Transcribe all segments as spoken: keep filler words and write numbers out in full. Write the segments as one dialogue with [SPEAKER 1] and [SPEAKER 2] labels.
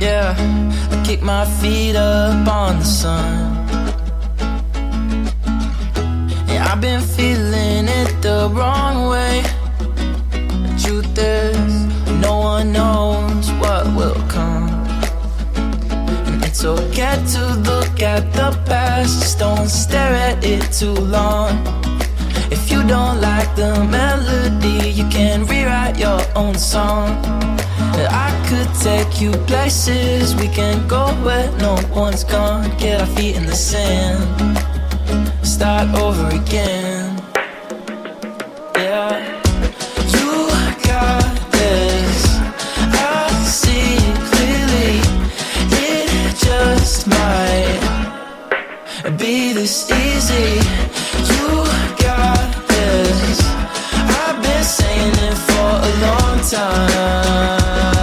[SPEAKER 1] Yeah, I kick my feet up on the sun. Yeah, I've been feeling it the wrong way. The truth is, no one knows what will come. And it's okay to look at the past, just don't stare at it too long. If you don't like the melody, you can rewrite your own song. I could take you places, we can go where no one's gone. Get our feet in the sand, start over again. Yeah, you got this, I see clearly. It just might be this easy. You got this, I've been saying it for a long time.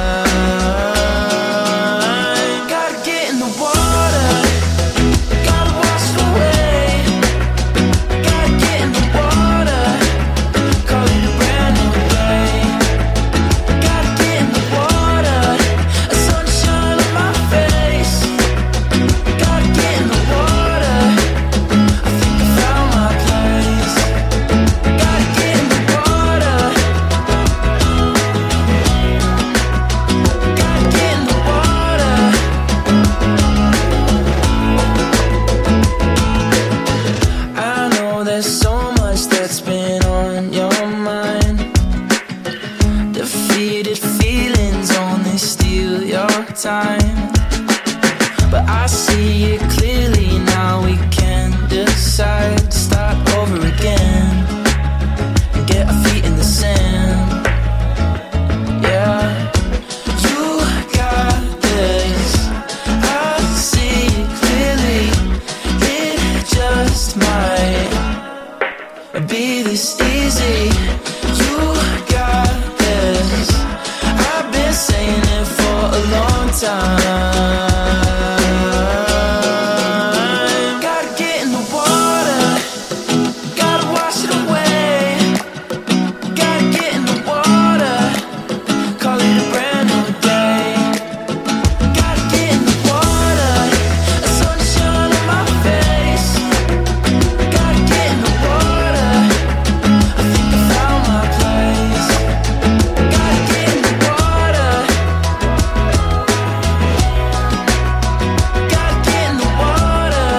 [SPEAKER 1] Time, but I see it clearly now. We can decide to start over again and get our feet in the sand. Yeah, you got this, I see clearly. It just might be this easy. You got this, I've been saying it for a long time. Gotta get in the water, gotta wash it away. Gotta get in the water, call it a brand new day. Gotta get in the water, a sunshine on my face. Gotta get in the water, I think I found my place. Gotta get in the water, gotta get in the water.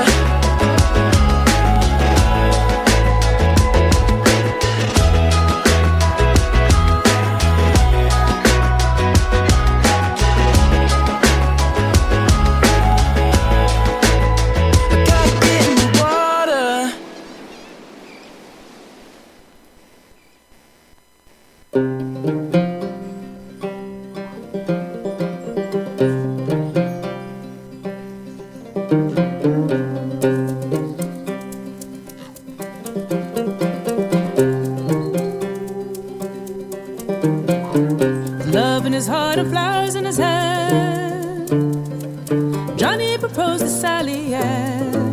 [SPEAKER 1] I gotta get in the water.
[SPEAKER 2] Love in his heart and flowers in his hand. Johnny proposed to Sally Ann.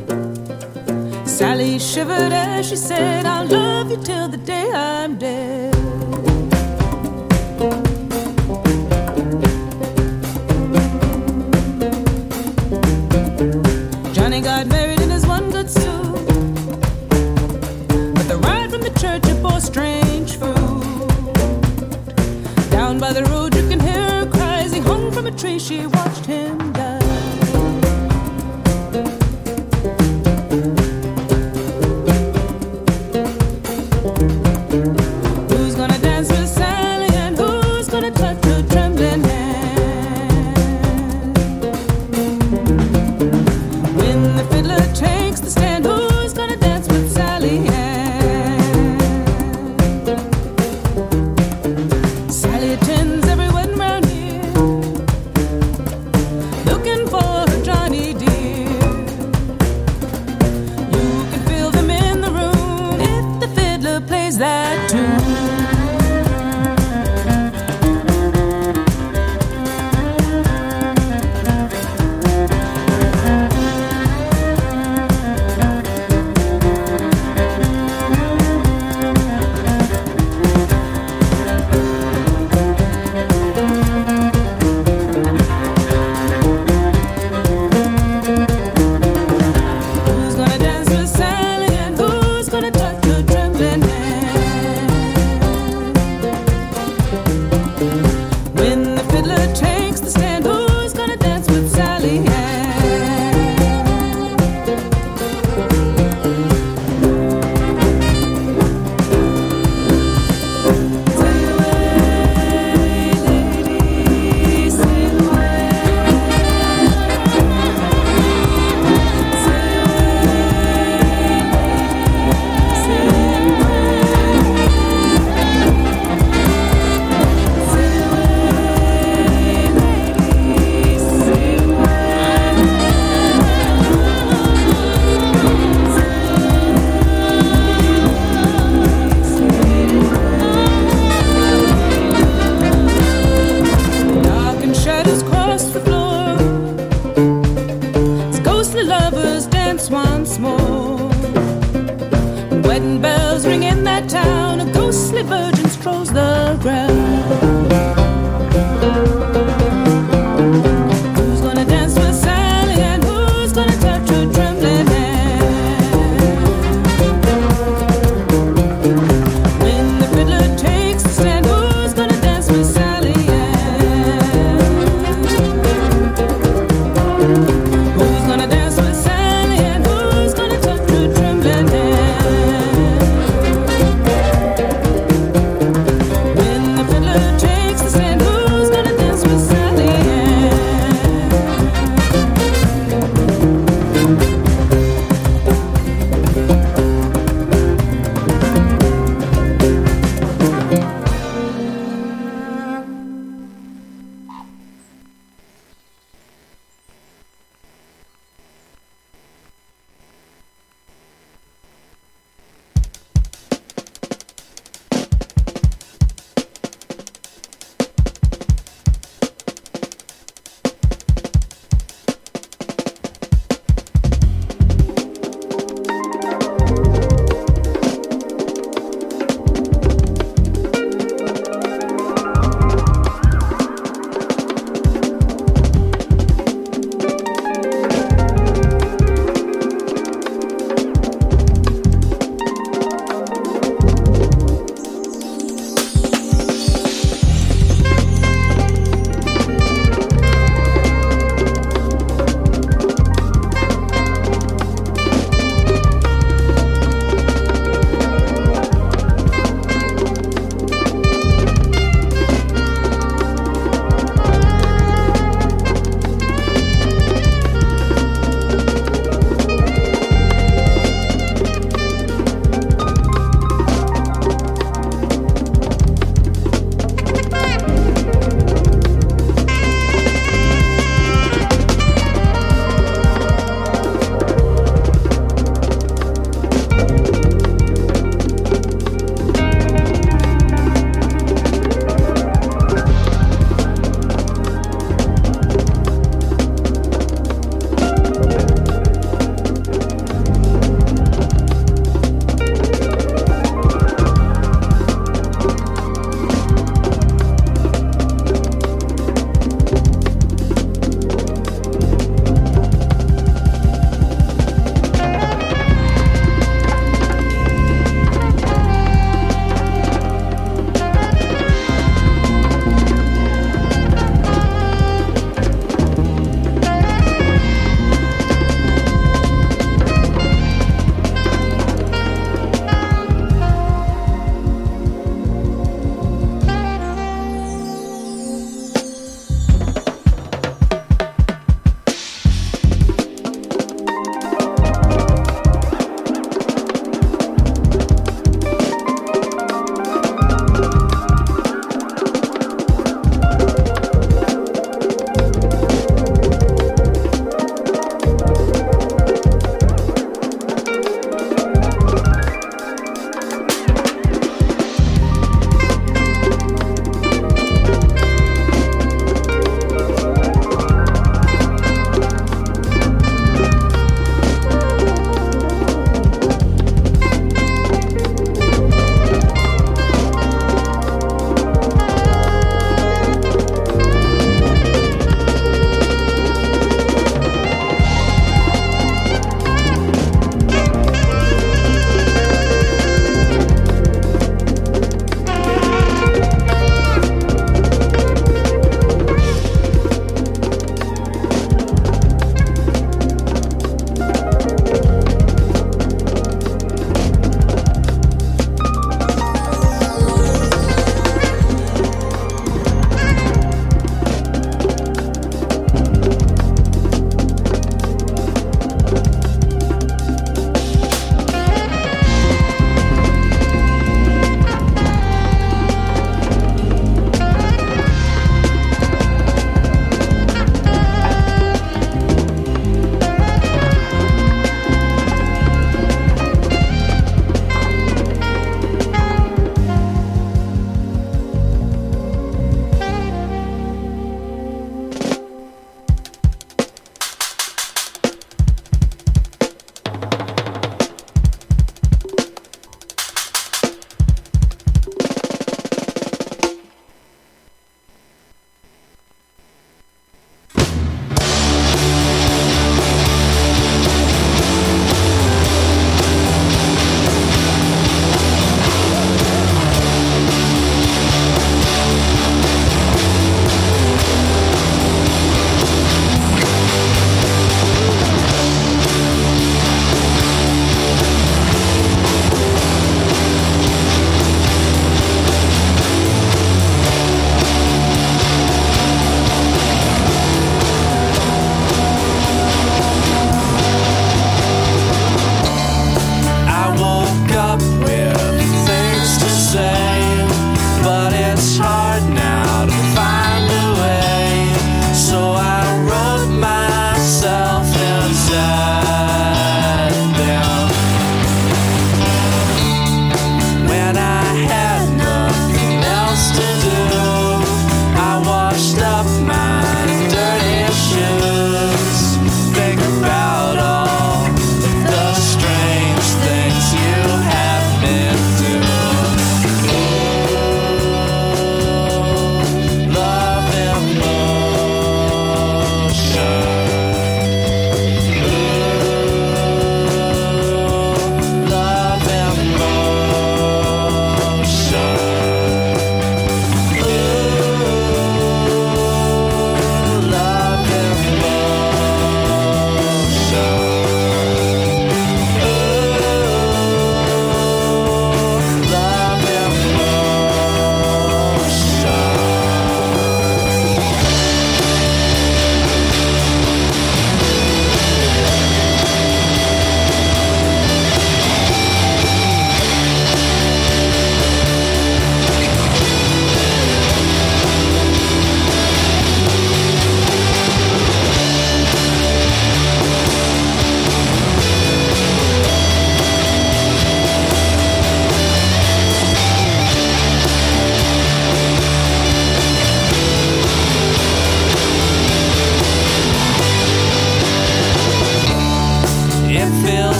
[SPEAKER 2] Sally shivered as she said, I'll love you till the day I'm dead. Johnny got married in his one good suit, but the ride from the church it bore strange fruit. Down by the road you can hear her cry as he hung from a tree. She watched him die. Who's gonna dance with Sally and who's gonna touch her trembling hand? When the fiddler takes the stand, who's gonna dance with Sally Ann? Sally attends every wedding round here, looking fiddler takes the stand, who's gonna dance with Sally Ann? Once more, wedding bells ring in that town, a ghostly virgin strolls the ground. Who's gonna dance with Sally and who's gonna touch her trembling hand? When the fiddler takes the stand, who's gonna dance with Sally Ann? Who's gonna dance with Sally? Takes the stand, who's gonna dance with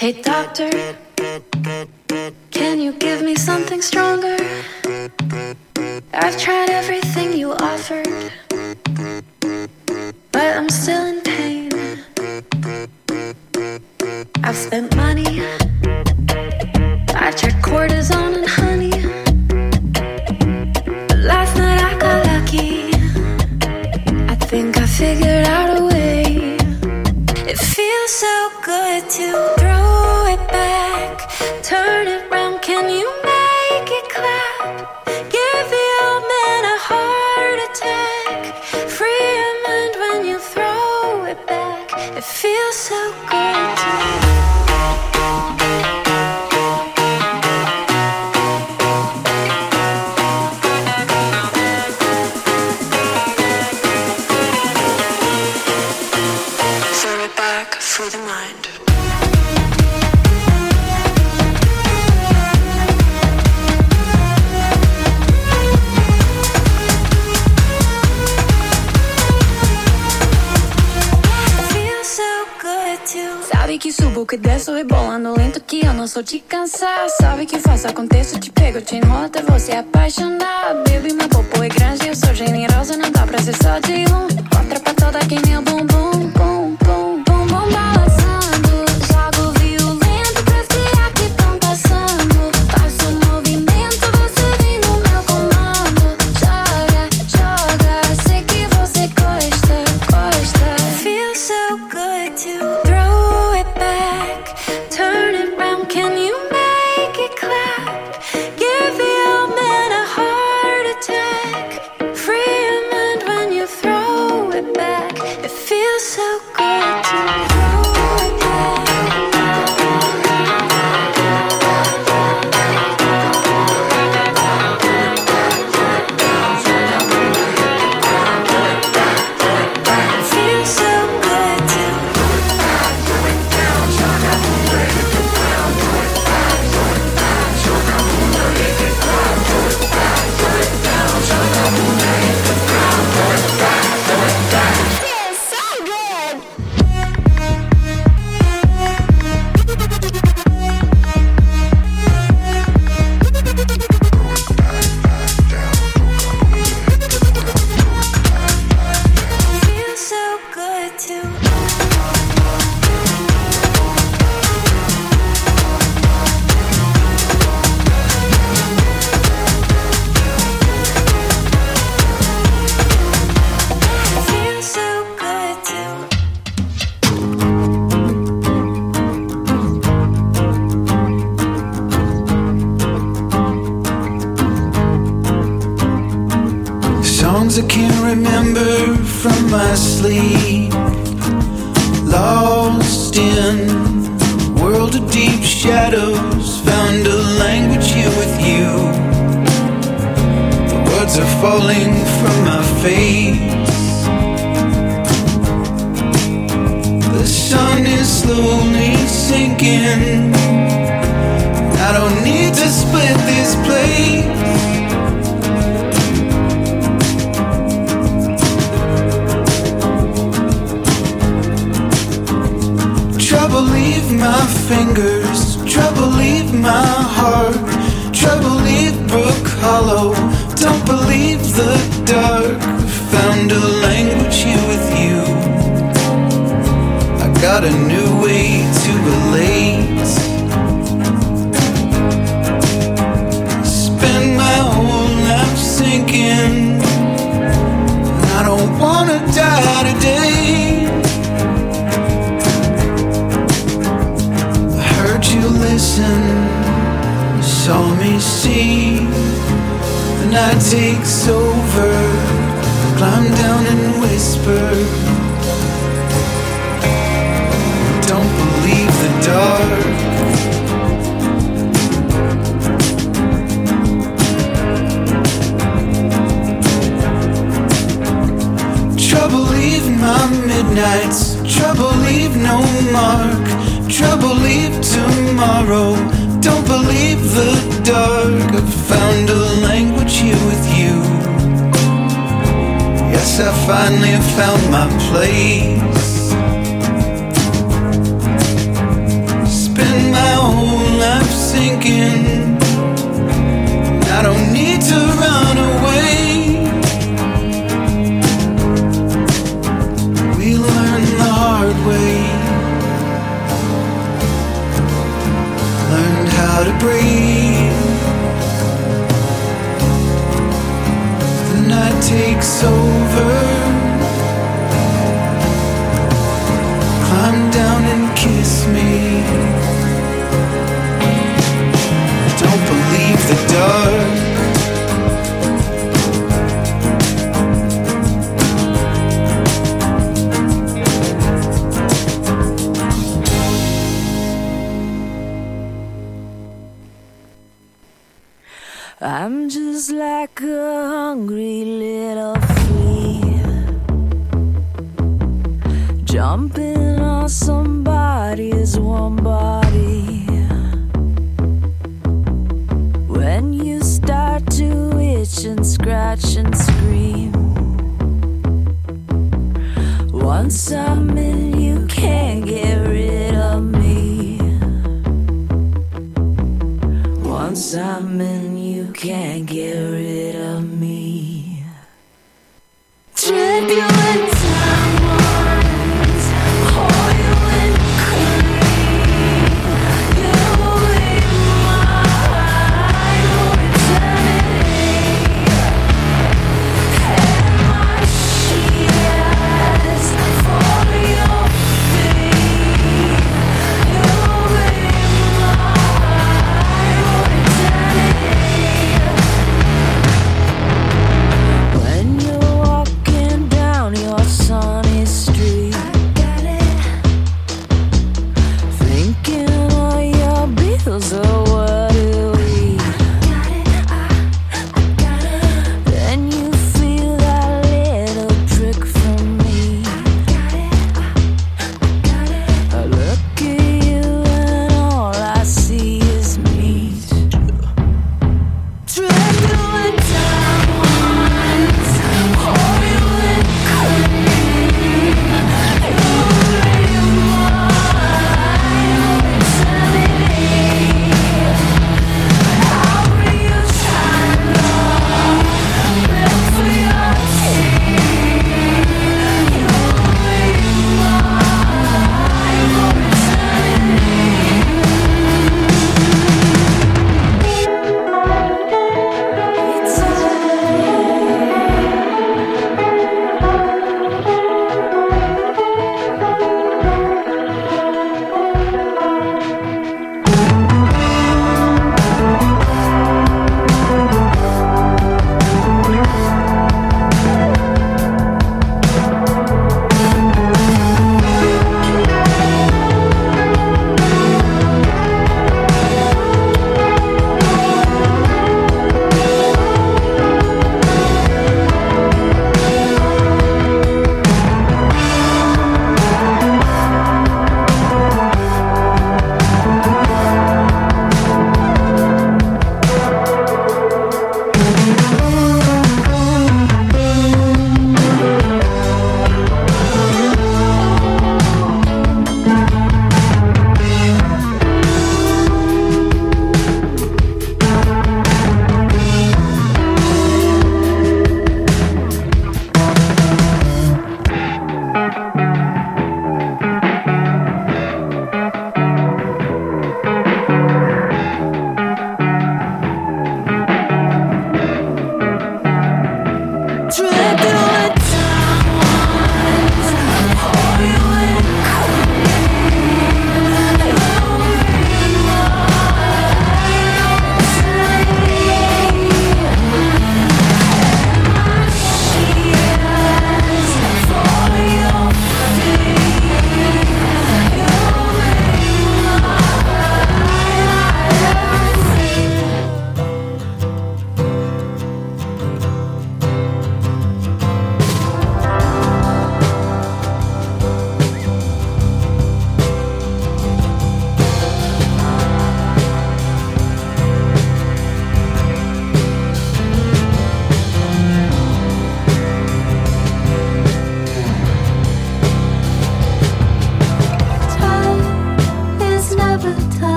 [SPEAKER 3] Hey doctor, can you give me something stronger? I've tried everything you offered, but I'm still in pain. I've spent money, I tried cortisone and honey, but last night I got lucky. I think I figured out a way. It feels so good to throw it back, turn it round, can you make it clap? Give the old man a heart attack, free your mind when you throw it back. It feels so good to through the mind. Feels so good too. Sabe que subo, que desço, rebolando lento, que eu não sou de cansar. Sabe que faço, aconteço, te pego, te enrolo até você apaixonar. Baby, meu popo é grande, eu sou generosa, não dá pra ser só de um. Outra pra toda que meu bumbum, bum, bum. Balançando, jogo violento pra espiar que tão passando. Faço movimento, você vem no meu comando. Joga, joga, sei que você gosta, gosta. Feels so good to throw it back, turn it round, can you make it clap? Give the old man a heart attack, free your mind when you throw it back. It feels so good to
[SPEAKER 4] I can't remember from my sleep, lost in a world of deep shadows, found a language here with you. The words are falling from my face, the sun is slowly sinking. I don't need to split this place. Trouble leave my fingers, trouble leave my heart, trouble leave Brook Hollow. Don't believe the dark. Found a language here with you. I got a new way to relate. Spend my whole life sinking. I don't wanna die today. You listen, saw me see. The night takes over, climb down and whisper. Don't believe the dark. Trouble leave my midnights, trouble leave no mark. Trouble leave tomorrow. Don't believe the dark. I've found a language here with you. Yes, I finally have found my place. Spend thinking I don't need to run away. We learn the hard way, learned how to breathe. The night takes over, climb down and kiss me. Don't believe the dark.
[SPEAKER 5] I'm just like a hungry little flea, jumping on somebody's warm body. When you start to itch and scratch and scream, once I'm in, you can't get rid of me. Once I'm in, you can't get rid of me. Trip you in diamonds, hold you in cream. You in my heart for eternity. And my sheets for your feet. You in my heart for eternity. When you're walking down your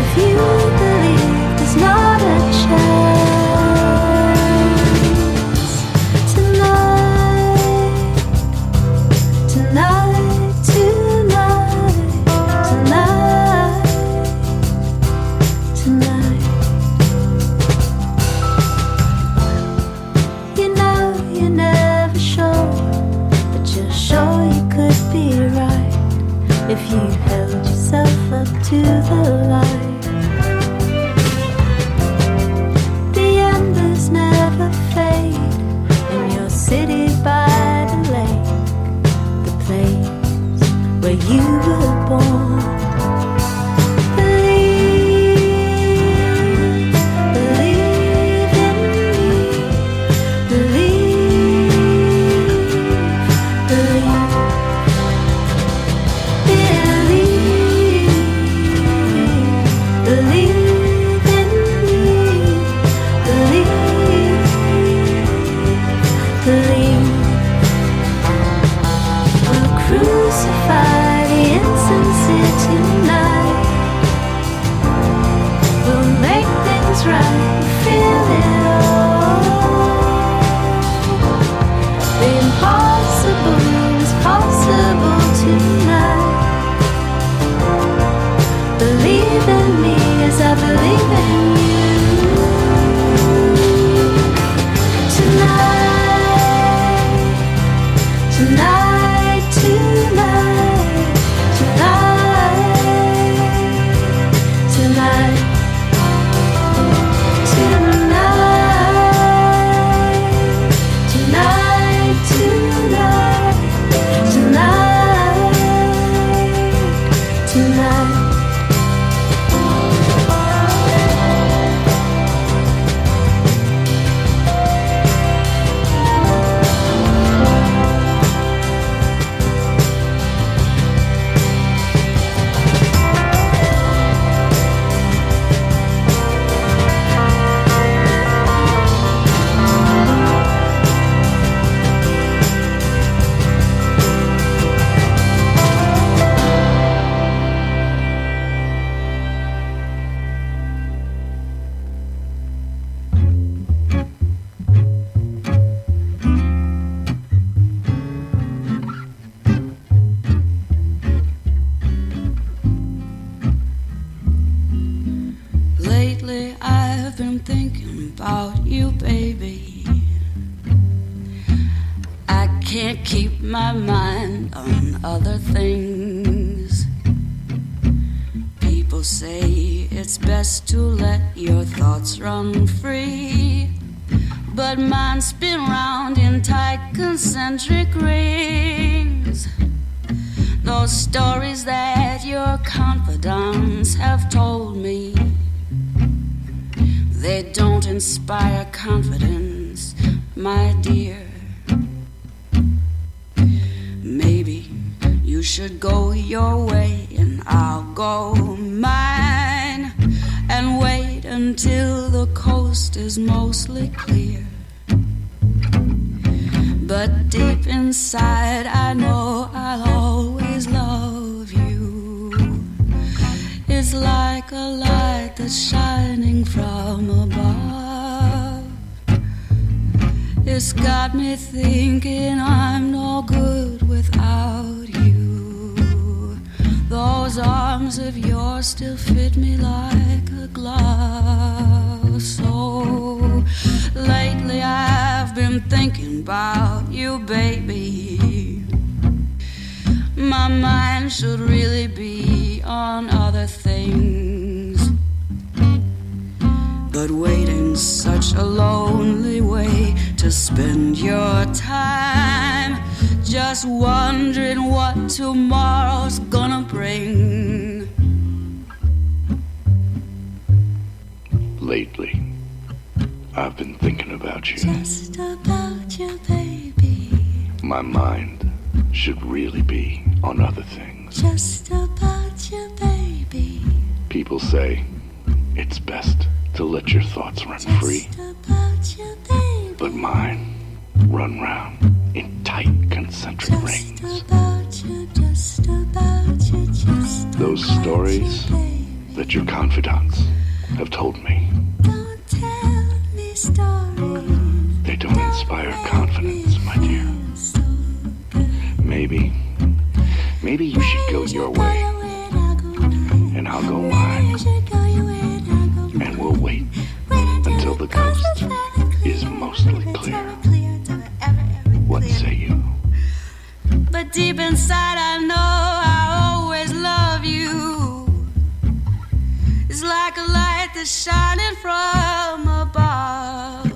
[SPEAKER 5] if you believe there's not a chance. Tonight, tonight, tonight, tonight, tonight. You know you're never sure, but you're sure you could be right if you held yourself up to the light. The embers never fade in your city by the lake, the place where you were born. Believe, believe in me, believe, believe. Believe in me, believe, believe. We'll crucify the insincere tonight. We'll make things right, feel it all. The impossible is possible tonight. Believe in me as I believe in you. Tonight, tonight, tonight, tonight, tonight, tonight, tonight, tonight, tonight, tonight.
[SPEAKER 6] Lately I've been thinking about you, baby. I can't keep my mind on other things. People say it's best to let your thoughts run free, but mine spin round in tight concentric rings. Those stories that your confidants have told me, they don't inspire confidence, my dear. Maybe you should go your way and I'll go mine, and wait until the coast is mostly clear. But deep inside I know I'll always love you. It's like a light that's shining from above. It's got me thinking I'm no good without you. Those arms of yours still fit me like a glove. So lately I've been thinking about you, baby. My mind should really be on other things, but waiting's such a lonely way to spend your time, just wondering what tomorrow's gonna bring.
[SPEAKER 7] Lately, I've been thinking about you.
[SPEAKER 5] Just about you, baby.
[SPEAKER 7] My mind should really be on other things.
[SPEAKER 5] Just about you, baby.
[SPEAKER 7] People say it's best to let your thoughts run
[SPEAKER 5] Just
[SPEAKER 7] free,
[SPEAKER 5] about you, baby.
[SPEAKER 7] but mine run round in tight concentric
[SPEAKER 5] Just
[SPEAKER 7] rings.
[SPEAKER 5] about you, just about you, just
[SPEAKER 7] Those
[SPEAKER 5] about
[SPEAKER 7] stories
[SPEAKER 5] you, baby.
[SPEAKER 7] that your confidants have told me.
[SPEAKER 6] Don't tell me stories.
[SPEAKER 7] They don't inspire confidence, my dear. Maybe, maybe you should go your way, and I'll go mine, and we'll wait until the coast is mostly clear. What say you?
[SPEAKER 6] But deep inside I know I always love you. It's like a light that's shining from above.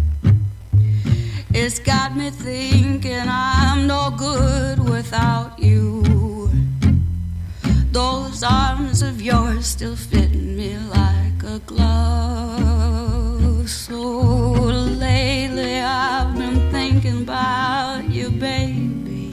[SPEAKER 6] It's got me thinking I'm no good without you. Those arms of yours still fit me like a glove. So lately I've been thinking about you, baby.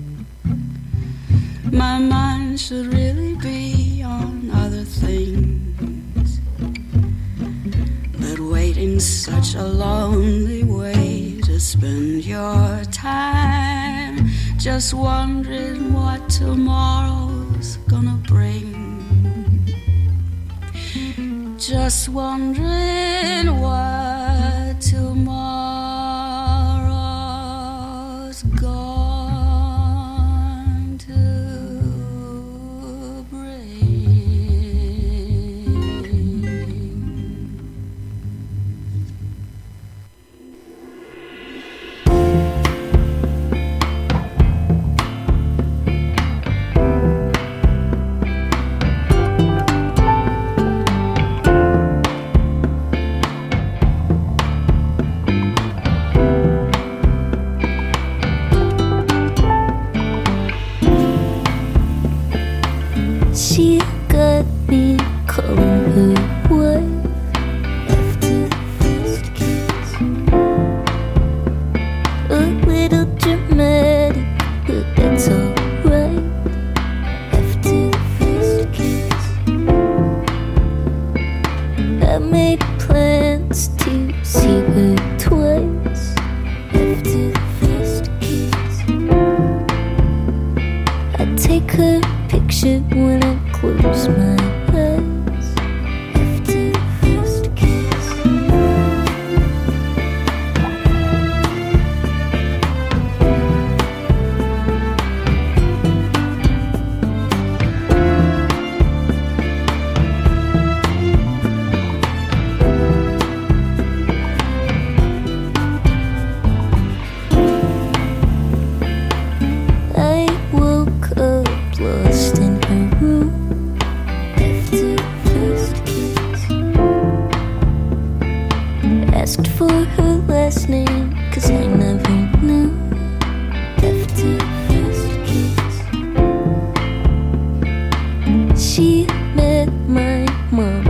[SPEAKER 6] My mind should really be on other things, but waiting's such a lonely way to spend your time, just wondering what tomorrow's gonna bring. Just wondering what tomorrow's going to bring.
[SPEAKER 5] She got me calling her wife after the first kiss. A little dramatic, but that's alright. After the first kiss, I made plans to see her twice. After the first kiss, I take her picture when I close my eyes. After the first kiss, I woke up lost in her room. After the first kiss, asked for her last name, cause I never knew. After the first kiss, she met my mom